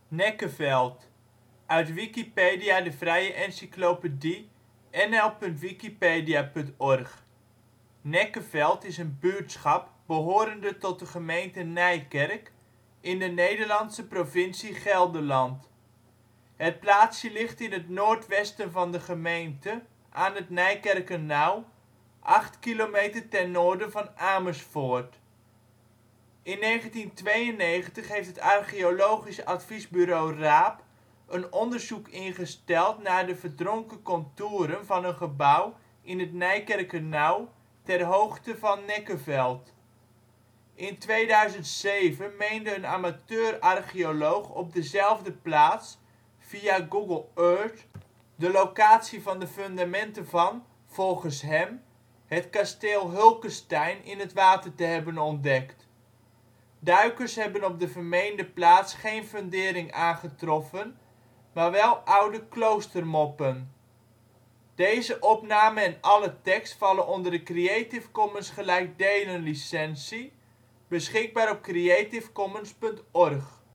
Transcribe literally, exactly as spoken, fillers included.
Nekkeveld, uit Wikipedia, de vrije encyclopedie. N L punt wikipedia punt org. Nekkeveld is een buurtschap behorende tot de gemeente Nijkerk in de Nederlandse provincie Gelderland. Het plaatsje ligt in het noordwesten van de gemeente aan het Nijkerkernauw, acht kilometer ten noorden van Amersfoort. In negentien tweeënnegentig heeft het Archeologisch Adviesbureau RAAP een onderzoek ingesteld naar de verdronken contouren van een gebouw in het Nijkerkernauw ter hoogte van Nekkeveld. In tweeduizend zeven meende een amateur-archeoloog op dezelfde plaats via Google Earth de locatie van de fundamenten van, volgens hem, het kasteel Hulckesteijn in het water te hebben ontdekt. Duikers hebben op de vermeende plaats geen fundering aangetroffen, maar wel oude kloostermoppen. Deze opname en alle tekst vallen onder de Creative Commons gelijkdelen licentie, beschikbaar op creativecommons punt org